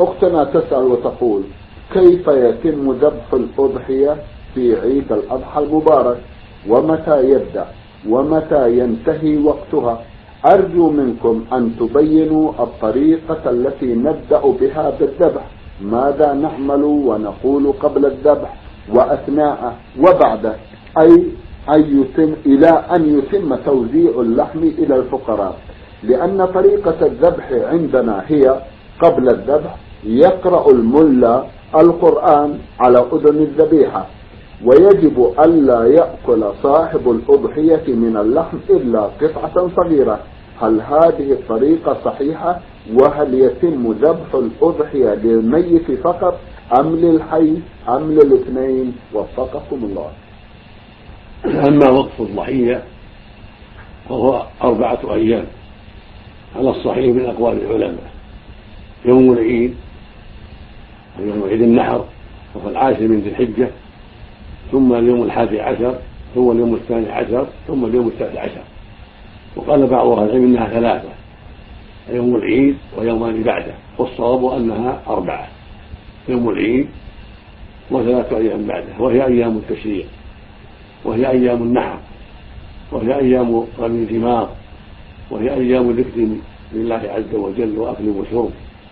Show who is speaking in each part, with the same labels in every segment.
Speaker 1: أختنا تسأل وتقول: كيف يتم ذبح الأضحية في عيد الأضحى المبارك؟ ومتى يبدأ ومتى ينتهي وقتها؟ أرجو منكم أن تبينوا الطريقة التي نبدأ بها بالذبح، ماذا نعمل ونقول قبل الذبح وأثناءه وبعده، إلى أن يتم توزيع اللحم إلى الفقراء. لأن طريقة الذبح عندنا هي: قبل الذبح يقرأ الملا القرآن على أذن الذبيحة، ويجب ألا يأكل صاحب الأضحية من اللحم إلا قطعة صغيرة. هل هذه الطريقة صحيحة؟ وهل يتم ذبح الأضحية للميت فقط أم للحي أم للاثنين؟ وفقكم الله.
Speaker 2: أما وقت الضحية فهو 4 أيام على الصحيح من أقوال العلماء: يوم العيد ويوم عيد النحر وهو 10 من ذي الحجة، ثم اليوم 11، ثم اليوم 12، ثم اليوم 13. وقال بعض أهل العلم إنها 3: يوم العيد ويومان بعده، والصواب أنها 4: يوم العيد و3 أيام بعده، وهي أيام التشريق، وهي أيام النحر، وهي أيام رمي الجمار، وهي أيام ذكر لله عز وجل وأكل وشرب.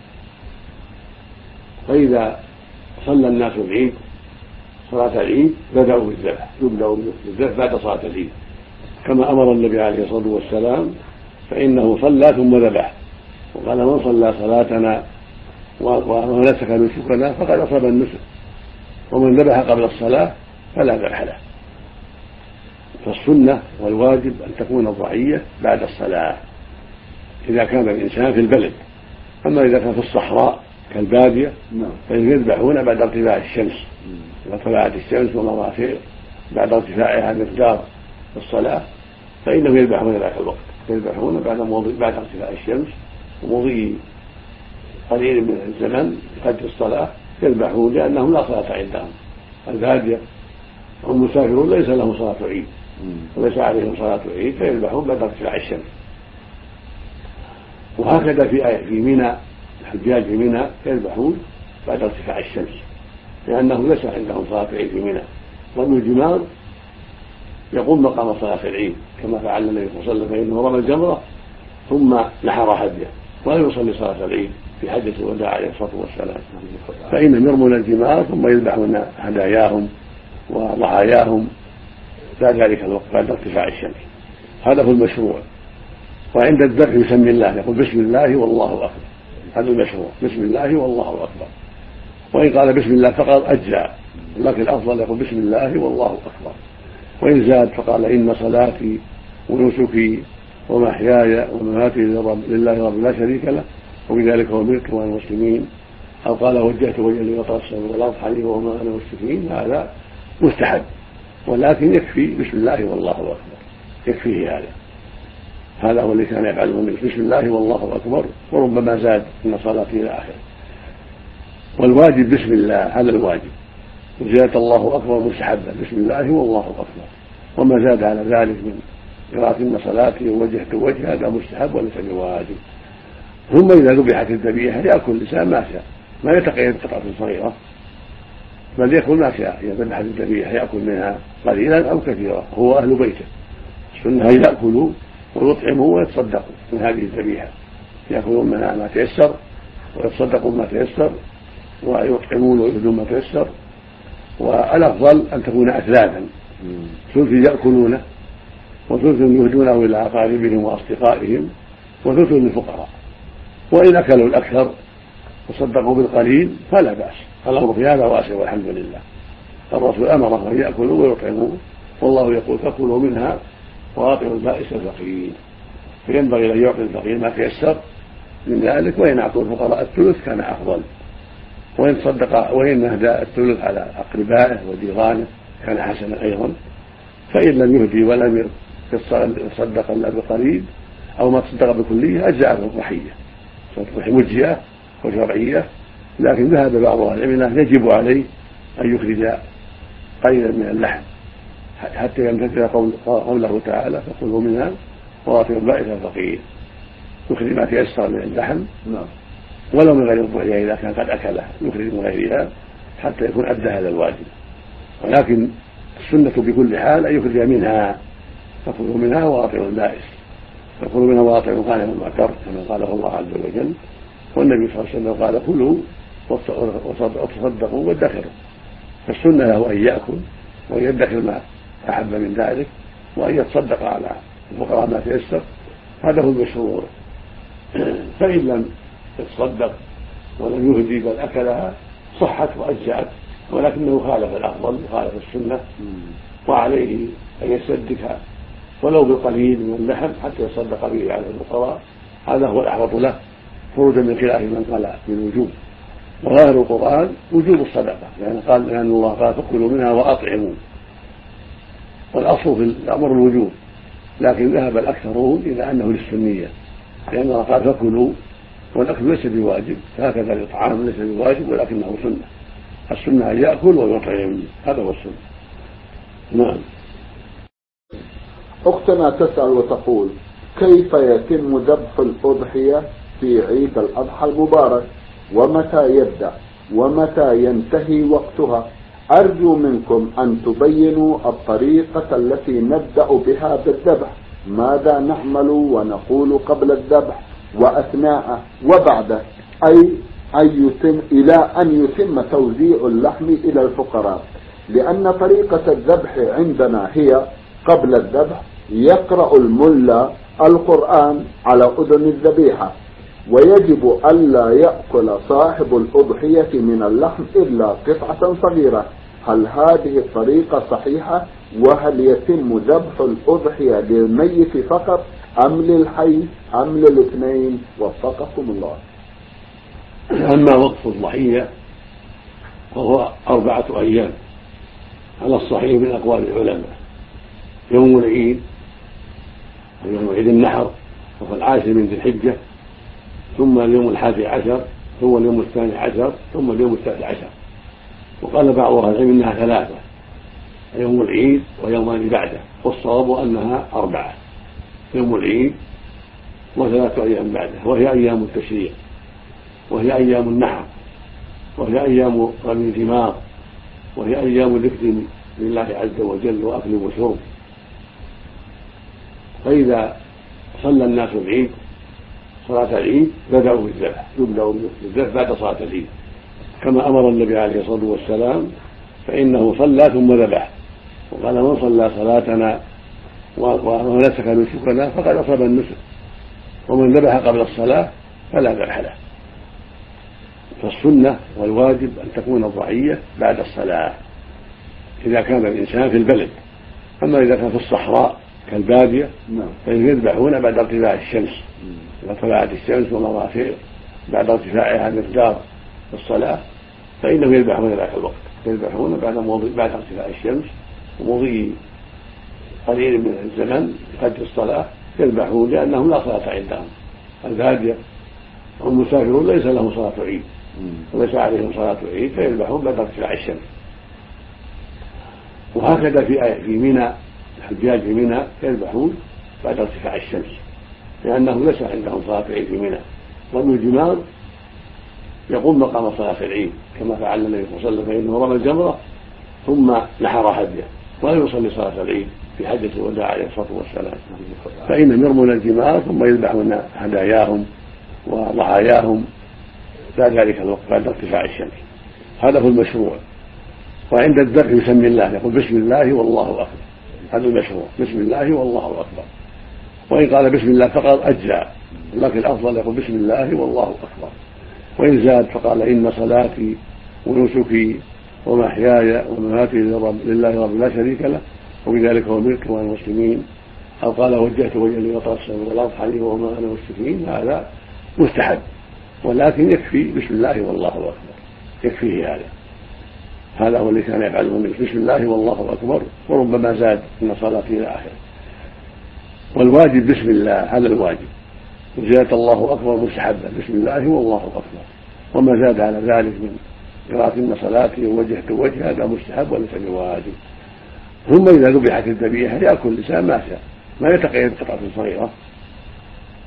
Speaker 2: فإذا صلى الناس العيد صلاة العيد بدأوا بالذبح، يبدأوا بالذبح بعد صلاة العيد، كما أمر النبي عليه الصلاة والسلام، فإنه صلى ثم ذبح، وقال: من صلى صلاتنا ونسك نسكنا فقد أصاب النسك، ومن ذبح قبل الصلاة فلا ذبح له. فالسنة والواجب أن تكون الضحية بعد الصلاة إذا كان الإنسان في البلد. أما إذا كان في الصحراء كالبادية فإن يذبحون بعد ارتفاع الشمس، إذا طلعت الشمس ومضى بعد ارتفاعها مقدار الصلاة فإنهم يذبحون ذاك الوقت، يذبحون بعد ارتفاع الشمس ومضي قليل من الزمن قدر الصلاة يذبحون، لأنهم لا صلاة عندهم. البادية والمسافرون ليس لهم صلاة عيد وليس عليهم صلاة عيد، فيذبحون بعد ارتفاع الشمس. وهكذا في منى، الحجاج في منى يذبحون بعد ارتفاع الشمس، لأنه ليس عندهم صلاة عيد في منى. رمي الجمار يقوم مقام صلاة العيد كما فعل النبي صلى الله عليه وسلم، فإنه رمى الجمرة ثم نحر هديه ولا يصلي صلاة العيد في حجة الوداع عليه الصلاة والسلام. فإنهم يرمون الجمار ثم يذبحون هداياهم وضحاياهم بعد ذلك الوقت بعد ارتفاع الشمس. هذا هو المشروع. وعند الذبح يسمي الله، يقول: بسم الله والله أكبر. هذا المشروع، بسم الله والله أكبر. وإن قال بسم الله فقط أجزاء، لكن الأفضل يقول بسم الله والله أكبر. وإن زاد فقال: إن صلاتي ونسكي ومحياي ومماتي لله رب لا شريك له وبذلك أمرت وأنا المسلمين، أو قال: وجهت وجهي لفطر السماوات والأرض حنيفا وما أنا مشركين. هذا مستحب، ولكن يكفي بسم الله والله أكبر، يكفيه هذا. هذا هو اللي كان يفعله النبي: بسم الله والله أكبر، وربما زاد إن صلاتي إلى آخره. والواجب بسم الله، هذا الواجب، وزيادة الله أكبر مستحبة، بسم الله والله أكبر. وما زاد على ذلك من قراءة إن صلاتي ووجهت وجهي هذا مستحب وليس بواجب. ثم إذا ذبحت الذبيحة يأكل الإنسان ما شاء، ما يتقيد قطعة صغيرة، بل يأكل ما شاء. إذا ذبحت الذبيحة يأكل منها قليلا أو كثيرا، هو أهل بيته. السنة يأكلوا ويطعموا ويتصدقوا من هذه الذبيحة، يأكلون منها ما تيسر ويتصدقون ما تيسر ويطعمون ويهدون ما تيسر. والأفضل أن تكون أثلاثا: ثلث يأكلونه، وثلث يهدونه إلى أقاربهم وأصدقائهم، وثلث للفقراء. وإن أكلوا الأكثر وصدقوا بالقليل فلا بأس، الأمر في هذا واسع والحمد لله. الرسول أمرهم أن يأكلوا ويطعموا، والله يقول: فكلوا منها وأطعموا البائس الفقير. فينبغي أن يعطي الفقير ما تيسر من ذلك، وإن أعطوا الفقراء الثلث كان أفضل، وإن صدق وإن أهدى الثلث على أقربائه وجيرانه كان حسنا أيضا. فإن لم يهدي ولم يتصدق إلا بقليل أو ما تصدق بكلية أجزأه الضحية، الضحية مجزئة وشرعية. لكن ذهب بعض أهل العلم يجب عليه أن يخرج قليلا من اللحم حتى يمتثل قوله تعالى: فكلوا منها وأطعموا البائس الفقير. يخرج ما تيسر من اللحم ولو من غير الضحية إذا كان قد أكلها يخرج من غيرها حتى يكون أدى هذا الواجب. ولكن السنة بكل حال أن يخرج منها، فكلوا منها وأطعموا البائس، فكلوا منها وأطعموا قال من معتر كما قاله الله عز وجل، والنبي صلى الله عليه وسلم قال كلوا وتصدقوا وادخروا. فالسنة له أن يأكل وأن يدخر ما أحب من ذلك وأن يتصدق على الفقراء ما تيسر، هذا هو المشروع. فإن لم يتصدق ولم يهدي بل أكلها صحت وأجزأت، ولكنه خالف الأفضل وخالف السنة، وعليه أن يصدقها ولو بالقليل من اللحم حتى يصدق به على الفقراء، هذا هو الأحوط له خروجا من خلاف من قال بالوجوب. وظاهر القرآن وجوب الصدقة، لأن الله قال فكلوا منها وأطعموا، والأصل في الأمر الوجوب، لكن ذهب الأكثرون إلى أنه للسنية، لأن الله قال فكلوا والأكل ليس بواجب، فهكذا الإطعام ليس بواجب ولكنه سنة. السنة أن يأكل ويطعم، هذا هو السنة. نعم.
Speaker 1: أختنا تسأل وتقول: كيف يتم ذبح الأضحية في عيد الأضحى المبارك؟ ومتى يبدأ ومتى ينتهي وقتها؟ أرجو منكم أن تبينوا الطريقة التي نبدأ بها بالذبح، ماذا نعمل ونقول قبل الذبح وأثناءه وبعده، إلى أن يتم توزيع اللحم إلى الفقراء، لأن طريقة الذبح عندنا هي قبل الذبح يقرأ الملا القرآن على أذن الذبيحة، ويجب ألا يأكل صاحب الأضحية من اللحم إلا قطعة صغيرة. هل هذه الطريقة صحيحة؟ وهل يتم ذبح الأضحية للميت فقط أم للحي أم للاثنين؟ وفقكم الله.
Speaker 2: أما وقت الضحية فهو 4 أيام على الصحيح من أقوال العلماء: يوم العيد ويوم عيد النحر وهو 10 من ذي الحجة، ثم اليوم 11، ثم اليوم 12، ثم اليوم 13. وقال بعض أهل العلم إنها 3: يوم العيد ويومان بعده، والصواب أنها 4: يوم العيد و3 أيام بعده، وهي أيام التشريق، وهي أيام النحر، وهي أيام رمي الجمار، وهي أيام ذكر لله عز وجل وأكل وشرب. فإذا صلى الناس العيد صلاة العيد بدأوا بالذبح، يبدأوا بالذبح بعد صلاة العيد، كما أمر النبي عليه الصلاة والسلام، فإنه صلى ثم ذبح، وقال: من صلى صلاتنا ونسك نسكنا فقد أصاب النسك، ومن ذبح قبل الصلاة فلا ذبح له. فالسنة والواجب أن تكون الضحية بعد الصلاة إذا كان الإنسان في البلد. أما إذا كان في الصحراء كالبادية فإن يذبحون بعد ارتفاع الشمس، إذا طلعت الشمس ومضى بعد ارتفاعها مقدار الصلاة فإنهم يذبحون ذاك الوقت، يذبحون بعد ارتفاع الشمس ومضي قليل من الزمن قد الصلاة يذبحون، لأنهم لا صلاة عندهم. البادية والمسافرون ليس لهم صلاة عيد وليس عليهم صلاة عيد، فيذبحون بعد ارتفاع الشمس. وهكذا في منى، الحجاج في منى يذبحون بعد ارتفاع الشمس، لأنه ليس عندهم صلاة عيد في منى. رمي الجمار يقوم مقام صلاة العيد كما فعل النبي صلى الله عليه وسلم، فإنه رمى الجمرة ثم نحر هديه ولم يصلي صلاة العيد في حجة الوداع عليه الصلاة والسلام. فإنهم يرمون الجمار ثم يذبحون هداياهم وضحاياهم بعد ذلك الوقت بعد ارتفاع الشمس. هذا هو المشروع. وعند الذبح يسمي الله، يقول بسم الله والله أكبر، هذا المشروع، بسم الله والله أكبر. وإن قال بسم الله فقط أجزاء، لكن الأفضل يقول بسم الله والله أكبر. وإن زاد فقال إن صلاتي ونسكي ومحياي ومماتي لله رب لا شريك له وبذلك أمرت وأنا المسلمين، أو قال وجهت وجهي لغير السماء والأرض حنيفا وما أنا مشركين، هذا مستحب، ولكن يكفي بسم الله والله أكبر، يكفيه هذا هو اللي كان يفعله النبي، بسم الله والله أكبر، وربما زاد إن صلاتي إلى آخره. والواجب بسم الله، هذا الواجب، وزيادة الله أكبر مستحبة، بسم الله والله أكبر، وما زاد على ذلك من قراءة إن صلاتي ووجهت وجه هذا مستحب وليس بواجب. ثم إذا ذبحت الذبيحة يأكل الإنسان ما شاء، ما يتقيد قطعة صغيرة،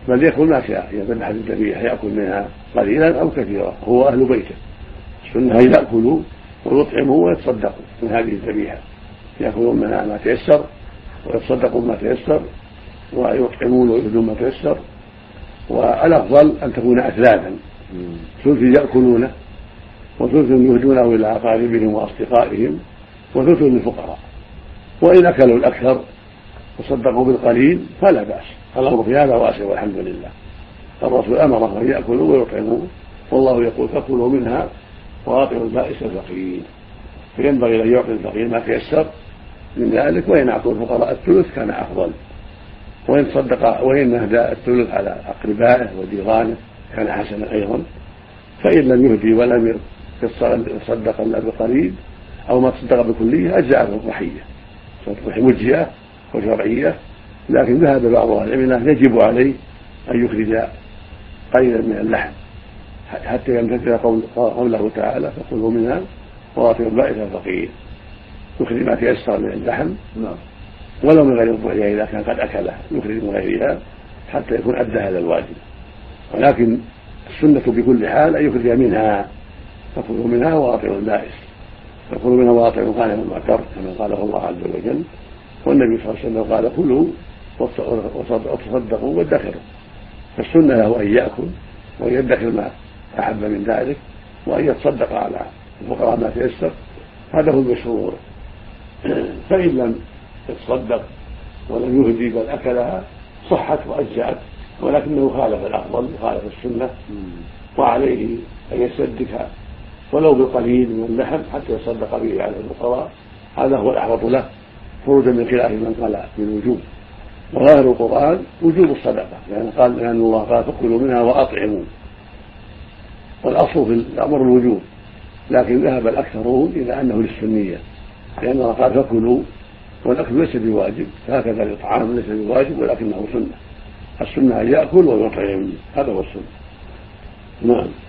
Speaker 2: بل يأكل ما شاء يذبح الذبيحة يأكل منها قليلا أو كثيرا هو أهل بيته. السنة أن يأكلوا ويطعموا ويتصدقوا من هذه الذبيحة، يأكلون منها ما تيسر ويتصدقون ما تيسر ويطعمون ويهدون ما تيسر. والأفضل أن تكون أثلاثا، ثلث يأكلونه وثلث يهدونه إلى أقاربهم وأصدقائهم وثلث للفقراء. وإن أكلوا الأكثر وصدقوا بالقليل فلا بأس، الأمر في هذا واسع والحمد لله. الرسول أمره أن يأكلوا ويطعموا، والله يقول فكلوا منها وأطعموا البائس الفقير، فينبغي أن يعطي الفقير ما تيسر من ذلك، وإن أعطوا الفقراء الثلث كان أفضل، وإن صدق وإن أهدى الثلث على أقربائه وجيرانه كان حسنا أيضا. فإن لم يهدي ولم يتصدق إلا بقليل أو ما تصدق بكلية أجزأه الضحية، مجزئة وشرعية. لكن ذهب بعض أهل العلم يجب عليه أن يخرج قليلا من اللحم حتى يمتثل قوله تعالى فكلوا منها وأطعموا البائس الفقير، يخرج ما تيسر من اللحم ولو من غير الضحية إذا كان قد أكلها، يخرج من غيرها حتى يكون أدى هذا الواجب. ولكن السنة بكل حال أن يخرج منها، فكلوا منها وأطعموا البائس، فكلوا منها وأطعموا غانم المعتر كما قاله الله عز وجل، والنبي صلى الله عليه وسلم قال كلوا وتصدقوا وادخروا. فالسنة له أن يأكل وأن يدخر ما أحب من ذلك وأن يتصدق على الفقراء ما تيسر، هذا هو المشهور. فإن لم يتصدق ولم يهدي بل أكلها صحت وأجزأت، ولكنه خالف الأفضل وخالف السنة، وعليه أن يصدق ولو بالقليل من اللحم حتى يصدق به على الفقراء، هذا هو الأحوط له خروجا من خلاف من قال بالوجوب. وظاهر القرآن وجوب الصدقة، لأن الله قال فكلوا منها وأطعموا، والأصل في الأمر الوجوب، لكن ذهب الأكثرون إلى أنه للسنية، لأن الله قال فكلوا والأكل ليس بواجب، فهكذا الإطعام ليس بواجب ولكنه سنة. السنة أن يأكل ويطعم، هذا هو السنة. نعم.